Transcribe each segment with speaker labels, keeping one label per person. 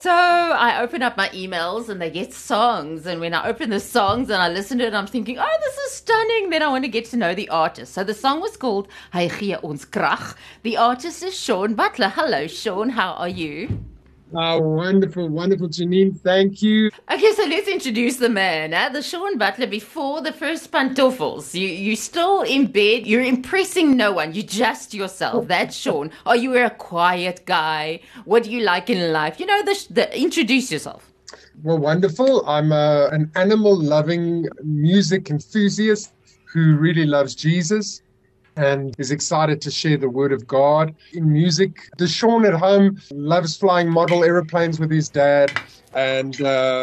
Speaker 1: So I open up my emails and they get songs. And when I open the songs and I listen to it, I'm thinking, oh, this is stunning. Then I want to get to know the artist. So the song was called Hy gee ons krag. The artist is Sean Butler. Hello, Sean. How are you?
Speaker 2: Oh, wonderful, wonderful, Janine. Thank you.
Speaker 1: Okay, so let's introduce the man, the Sean Butler before the first pantoffels. You still in bed, you're impressing no one, you just yourself. That's Sean. Are you a quiet guy? What do you like in life? Introduce yourself.
Speaker 2: Well, wonderful. I'm an animal-loving music enthusiast who really loves Jesus and is excited to share the word of God in music. The Sean at home loves flying model airplanes with his dad and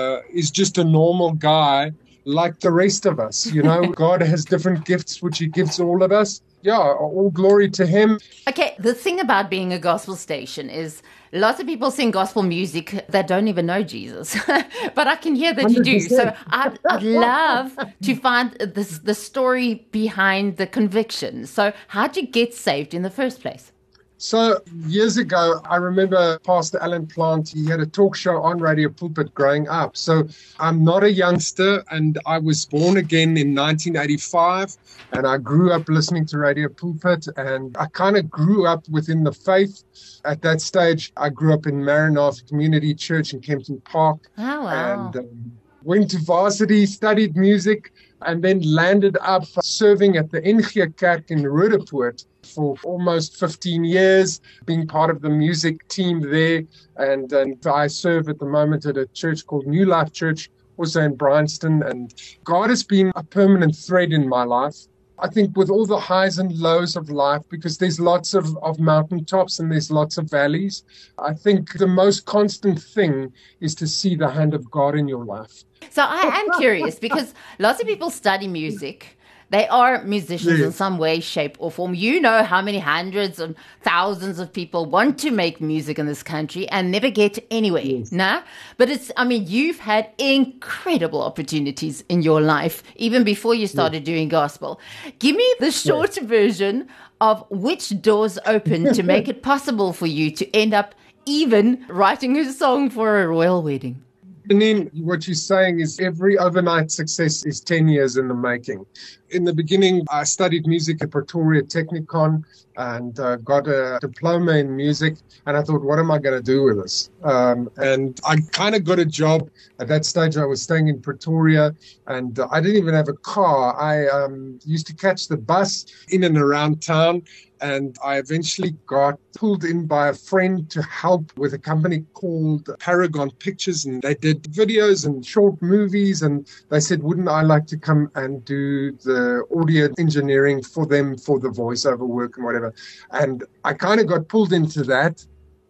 Speaker 2: is just a normal guy like the rest of us. You know, God has different gifts which he gives all of us. Yeah, all glory to him.
Speaker 1: Okay, the thing about being a gospel station is lots of people sing gospel music that don't even know Jesus. But I can hear that you do.
Speaker 2: 100%.
Speaker 1: So I'd love to find the story behind the conviction. So how'd you get saved in the first place?
Speaker 2: So years ago, I remember Pastor Alan Plant, he had a talk show on Radio Pulpit growing up. So I'm not a youngster, and I was born again in 1985, and I grew up listening to Radio Pulpit, and I kind of grew up within the faith. At that stage, I grew up in Maranatha Community Church in Kempton Park.
Speaker 1: Oh, wow.
Speaker 2: And went to varsity, studied music, and then landed up serving at the NG Kerk in Roodepoort for almost 15 years, being part of the music team there. And I serve at the moment at a church called New Life Church, also in Bryanston. And God has been a permanent thread in my life. I think with all the highs and lows of life, because there's lots of mountaintops and there's lots of valleys, I think the most constant thing is to see the hand of God in your life.
Speaker 1: So I am curious because lots of people study music. They are musicians in some way, shape, or form. You know how many hundreds and thousands of people want to make music in this country and never get anywhere.
Speaker 2: Yes.
Speaker 1: Nah? But you've had incredible opportunities in your life, even before you started doing gospel. Give me the short version of which doors opened to make it possible for you to end up even writing a song for a royal wedding.
Speaker 2: Janine, what you're saying is every overnight success is 10 years in the making. In the beginning, I studied music at Pretoria Technikon and got a diploma in music. And I thought, what am I going to do with this? And I kind of got a job. At that stage, I was staying in Pretoria and I didn't even have a car. I used to catch the bus in and around town. And I eventually got pulled in by a friend to help with a company called Paragon Pictures. And they did videos and short movies. And they said, wouldn't I like to come and do the audio engineering for them for the voiceover work and whatever. And I kind of got pulled into that.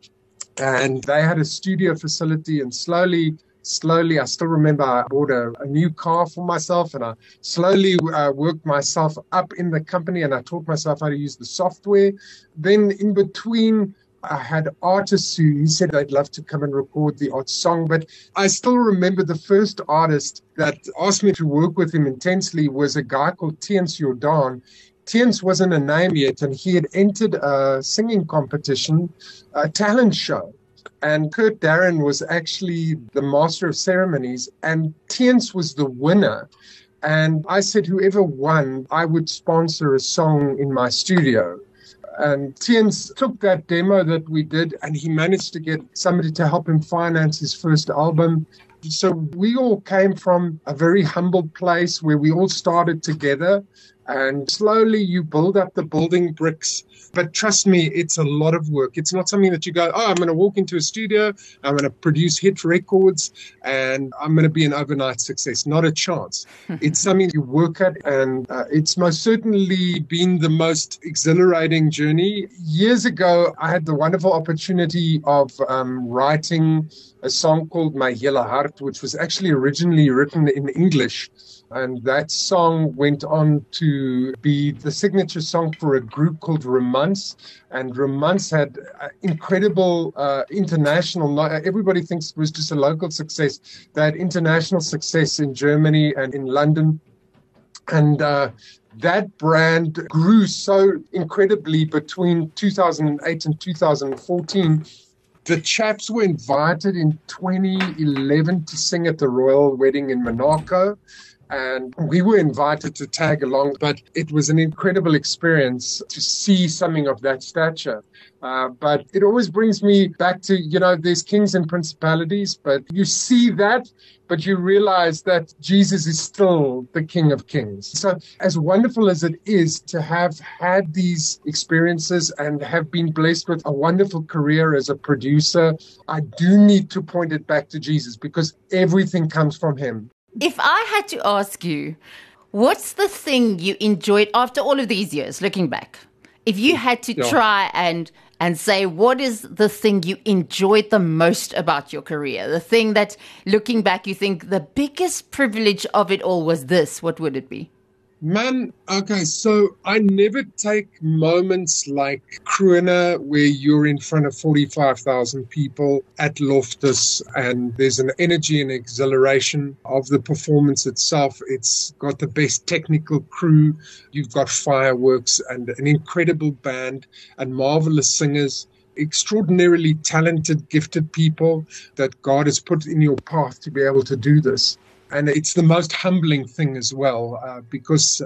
Speaker 2: And they had a studio facility, and slowly, I still remember I bought a new car for myself, and I slowly worked myself up in the company, and I taught myself how to use the software. Then in between, I had artists who said they'd love to come and record the odd song, but I still remember the first artist that asked me to work with him intensely was a guy called Tiens Jordan. Tiens wasn't a name yet, and he had entered a singing competition, a talent show. And Kurt Darren was actually the master of ceremonies, and Tiens was the winner. And I said, whoever won, I would sponsor a song in my studio. And Tiens took that demo that we did, and he managed to get somebody to help him finance his first album. So we all came from a very humble place where we all started together. And slowly you build up the building bricks. But trust me, it's a lot of work. It's not something that you go, oh, I'm going to walk into a studio, I'm going to produce hit records, and I'm going to be an overnight success. Not a chance. It's something you work at, and it's most certainly been the most exhilarating journey. Years ago, I had the wonderful opportunity of writing a song called My Hele Hart, which was actually originally written in English. And that song went on to be the signature song for a group called Romance. And Romance had incredible international, everybody thinks it was just a local success. They had international success in Germany and in London. And that brand grew so incredibly between 2008 and 2014. The Chaps were invited in 2011 to sing at the royal wedding in Monaco. And we were invited to tag along, but it was an incredible experience to see something of that stature. But it always brings me back to, there's kings and principalities, but you see that, but you realize that Jesus is still the King of Kings. So as wonderful as it is to have had these experiences and have been blessed with a wonderful career as a producer, I do need to point it back to Jesus because everything comes from him.
Speaker 1: If I had to ask you, what's the thing you enjoyed after all of these years, looking back? If you had to try and say, what is the thing you enjoyed the most about your career? The thing that, looking back, you think the biggest privilege of it all was this, what would it be?
Speaker 2: Man, okay, so I never take moments like Crooner where you're in front of 45,000 people at Loftus and there's an energy and exhilaration of the performance itself. It's got the best technical crew. You've got fireworks and an incredible band and marvelous singers. Extraordinarily talented, gifted people that God has put in your path to be able to do this. And it's the most humbling thing as well, because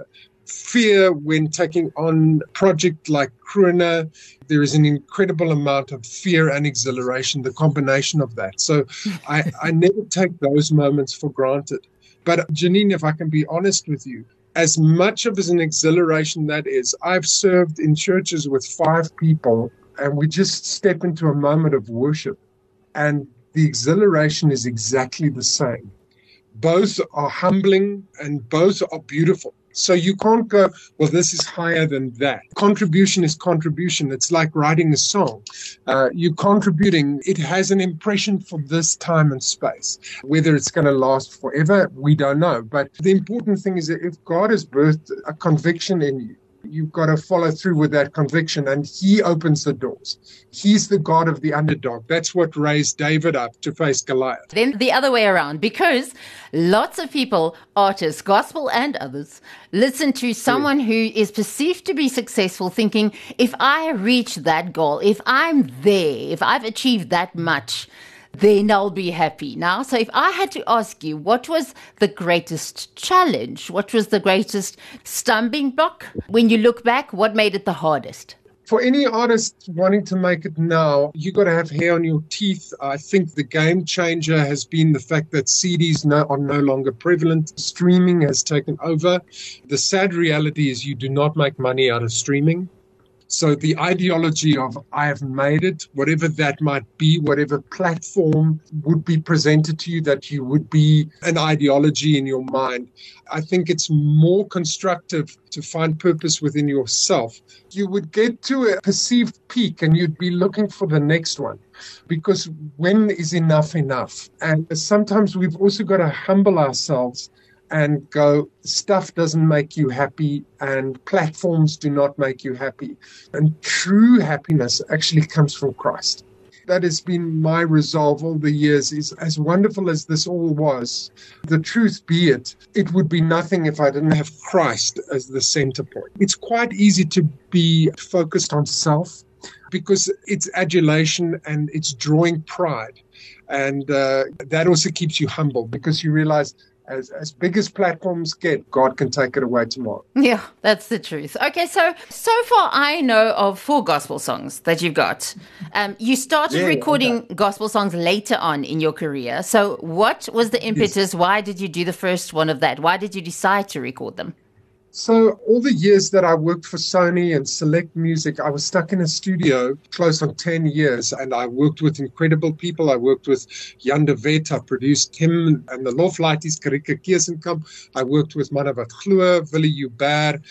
Speaker 2: fear when taking on a project like Crooner, there is an incredible amount of fear and exhilaration, the combination of that. So I never take those moments for granted. But Janine, if I can be honest with you, as much of an exhilaration that is, I've served in churches with 5 people and we just step into a moment of worship and the exhilaration is exactly the same. Both are humbling and both are beautiful. So you can't go, well, this is higher than that. Contribution is contribution. It's like writing a song. You're contributing. It has an impression for this time and space. Whether it's going to last forever, we don't know. But the important thing is that if God has birthed a conviction in you, you've got to follow through with that conviction, and he opens the doors. He's the God of the underdog. That's what raised David up to face Goliath.
Speaker 1: Then the other way around, because lots of people, artists, gospel and others, listen to someone who is perceived to be successful thinking, if I reach that goal, if I'm there, if I've achieved that much, then I'll be happy now. So if I had to ask you, what was the greatest challenge? What was the greatest stumbling block? When you look back, what made it the hardest?
Speaker 2: For any artist wanting to make it now, you got to have hair on your teeth. I think the game changer has been the fact that CDs are no longer prevalent. Streaming has taken over. The sad reality is you do not make money out of streaming. So the ideology of I have made it, whatever that might be, whatever platform would be presented to you that you would be an ideology in your mind, I think it's more constructive to find purpose within yourself. You would get to a perceived peak and you'd be looking for the next one, because when is enough enough? And sometimes we've also got to humble ourselves and go, stuff doesn't make you happy and platforms do not make you happy. And true happiness actually comes from Christ. That has been my resolve all the years, is as wonderful as this all was, the truth be it, it would be nothing if I didn't have Christ as the center point. It's quite easy to be focused on self because it's adulation and it's drawing pride. And that also keeps you humble because you realize as big as platforms get, God can take it away tomorrow.
Speaker 1: Yeah, that's the truth. Okay, so far I know of 4 gospel songs that you've got. You started recording gospel songs later on in your career. So what was the impetus? Yes. Why did you do the first one of that? Why did you decide to record them?
Speaker 2: So all the years that I worked for Sony and Select Music, I was stuck in a studio close on 10 years, and I worked with incredible people. I worked with Jan de Wet. I produced him and the Loflighties, Karika Kiesenkamp. I worked with Manavat Gloor, Willie Hubert,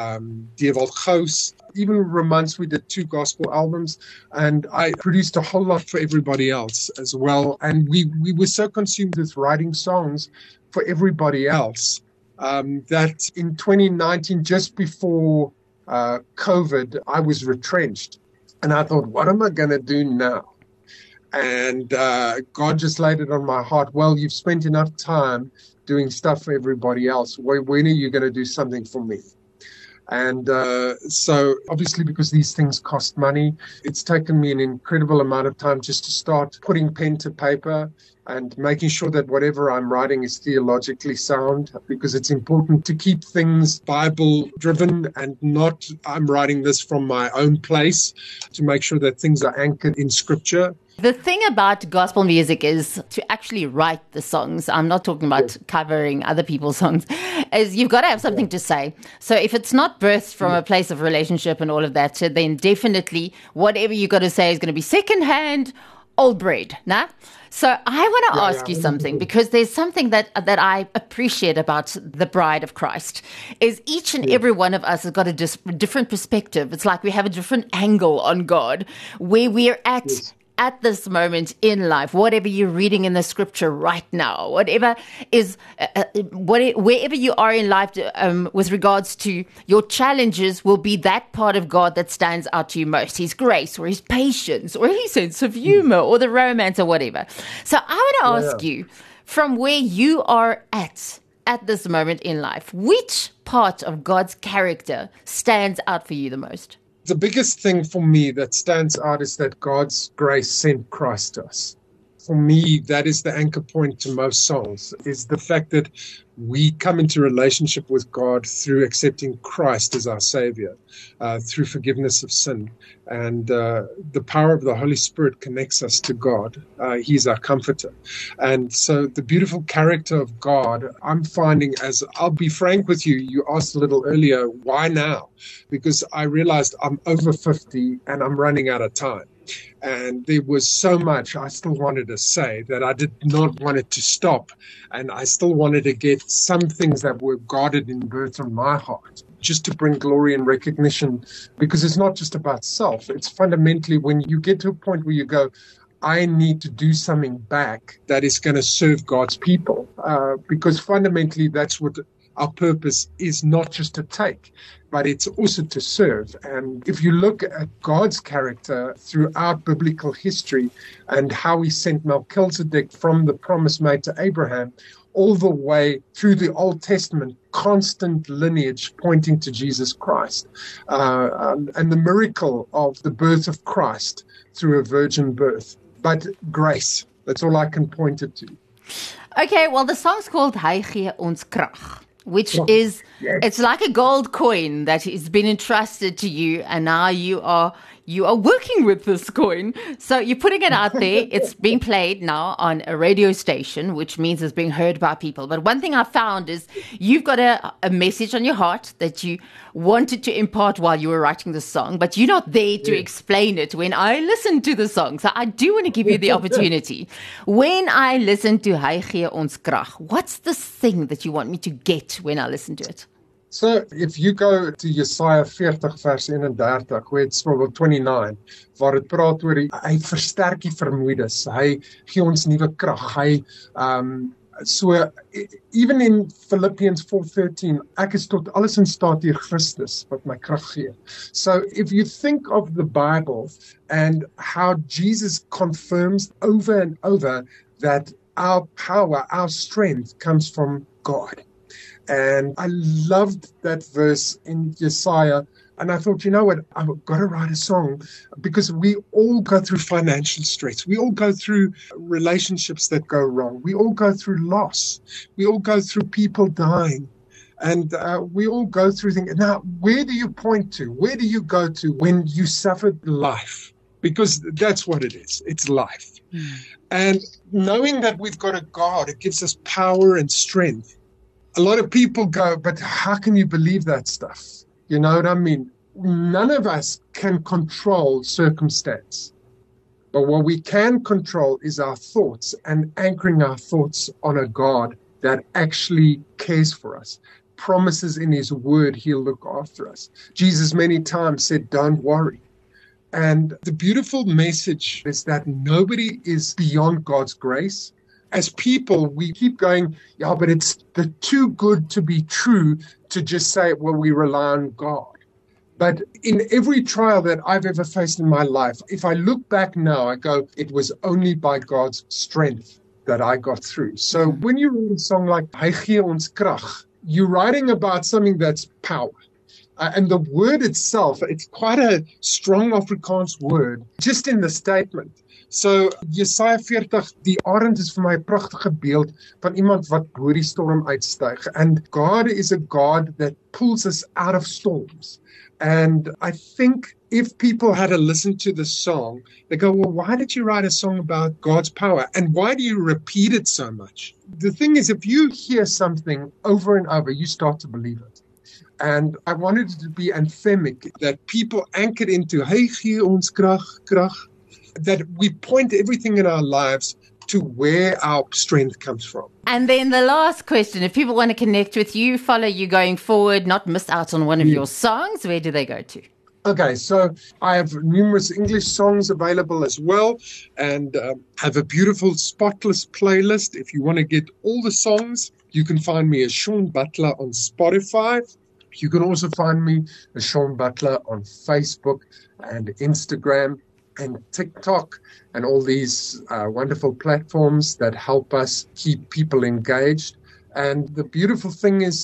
Speaker 2: Dewald Gous. Even Romance, we did 2 gospel albums, and I produced a whole lot for everybody else as well. And we were so consumed with writing songs for everybody else that in 2019, just before COVID, I was retrenched. And I thought, what am I going to do now? And God just laid it on my heart. Well, you've spent enough time doing stuff for everybody else. When are you going to do something for me? And so obviously because these things cost money, it's taken me an incredible amount of time just to start putting pen to paper and making sure that whatever I'm writing is theologically sound, because it's important to keep things Bible driven and not I'm writing this from my own place, to make sure that things are anchored in scripture.
Speaker 1: The thing about gospel music is to actually write the songs. I'm not talking about covering other people's songs. Is you've got to have something to say. So if it's not birthed from a place of relationship and all of that, then definitely whatever you got to say is going to be secondhand, old bread. Nah? So I want to ask you something, because there's something that I appreciate about the bride of Christ is each and every one of us has got a different perspective. It's like we have a different angle on God, where we're at this moment in life, whatever you're reading in the scripture right now, whatever is, wherever you are in life with regards to your challenges, will be that part of God that stands out to you most. His grace, or his patience, or his sense of humor, or the romance, or whatever. So I want to ask you, from where you are at this moment in life, which part of God's character stands out for you the most?
Speaker 2: The biggest thing for me that stands out is that God's grace sent Christ to us. For me, that is the anchor point to most songs, is the fact that we come into relationship with God through accepting Christ as our Savior, through forgiveness of sin. And the power of the Holy Spirit connects us to God. He's our comforter. And so the beautiful character of God, I'm finding, as I'll be frank with you, you asked a little earlier, why now? Because I realized I'm over 50 and I'm running out of time. And there was so much I still wanted to say that I did not want it to stop. And I still wanted to get some things that were guarded in birth on my heart, just to bring glory and recognition, because it's not just about self. It's fundamentally when you get to a point where you go, I need to do something back that is going to serve God's people, because fundamentally that's what our purpose is, not just to take, but it's also to serve. And if you look at God's character throughout biblical history and how he sent Melchizedek from the promise made to Abraham all the way through the Old Testament, constant lineage pointing to Jesus Christ, and the miracle of the birth of Christ through a virgin birth. But grace, that's all I can point it to.
Speaker 1: Okay, well, the song's called Hy gee ons krag, which is, it's like a gold coin that has been entrusted to you, and now you are working with this coin. So you're putting it out there. It's being played now on a radio station, which means it's being heard by people. But one thing I found is you've got a message on your heart that you wanted to impart while you were writing the song, but you're not there to explain it when I listen to the song. So I do want to give you the opportunity. When I listen to Hy gee ons krag, what's the thing that you want me to get when I listen to it?
Speaker 2: So if you go to Jesaja 40 vers 31, where it's probably 29, waar het praat oor hy versterk die vermoeides, hy gee ons nuwe krag, hy so even in Philippians 4:13, ek is tot alles in staat deur Christus wat my krag gee. So if you think of the Bible and how Jesus confirms over and over that our power, our strength comes from God. And I loved that verse in Jesaja. And I thought, you know what, I've got to write a song, because we all go through financial stress. We all go through relationships that go wrong. We all go through loss. We all go through people dying. And we all go through things. Now, where do you point to? Where do you go to when you suffered life? Because that's what it is. It's life. And knowing that we've got a God, it gives us power and strength. A lot of people go, but how can you believe that stuff? You know what I mean? None of us can control circumstance. But what we can control is our thoughts, and anchoring our thoughts on a God that actually cares for us, promises in his word he'll look after us. Jesus many times said, don't worry. And the beautiful message is that nobody is beyond God's grace. As people, we keep going, yeah, but it's too good to be true to just say, well, we rely on God. But in every trial that I've ever faced in my life, if I look back now, I go, it was only by God's strength that I got through. So when you read a song like Hy gee ons krag, you're writing about something that's power. And the word itself, it's quite a strong Afrikaans word, just in the statement. So Jesaja 40, die arend is vir my 'n pragtige beeld van iemand wat bo die storm uitstyg. And God is a God that pulls us out of storms. And I think if people had to listen to the song, they go, well, why did you write a song about God's power? And why do you repeat it so much? The thing is, if you hear something over and over, you start to believe it. And I wanted it to be anthemic, that people anchored into, hey, gee ons krag, krag, that we point everything in our lives to where our strength comes from.
Speaker 1: And then the last question, if people want to connect with you, follow you going forward, not miss out on one of your songs, where do they go to?
Speaker 2: Okay, so I have numerous English songs available as well, and have a beautiful spotless playlist. If you want to get all the songs, you can find me as Sean Butler on Spotify. You can also find me as Sean Butler on Facebook and Instagram and TikTok and all these wonderful platforms that help us keep people engaged. And the beautiful thing is,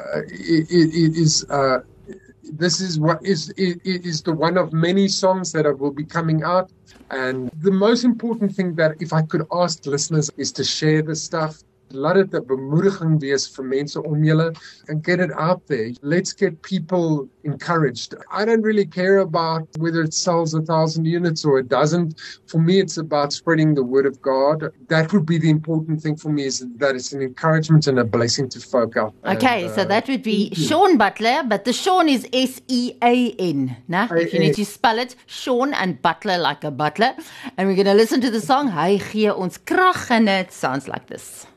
Speaker 2: this is the one of many songs that will be coming out. And the most important thing that if I could ask listeners is to share this stuff. Laat dit 'n bemoediging wees vir mense om julle and get it out there. Let's get people encouraged. I don't really care about whether it sells 1,000 units or it doesn't. For me, it's about spreading the word of God. That would be the important thing for me, is that it's an encouragement and a blessing to folk out.
Speaker 1: Okay, so that would be Sean Butler, but the Sean is S-E-A-N. Nah? If you need to spell it, Sean and Butler like a butler. And we're going to listen to the song, Hy gee ons krag, and it sounds like this.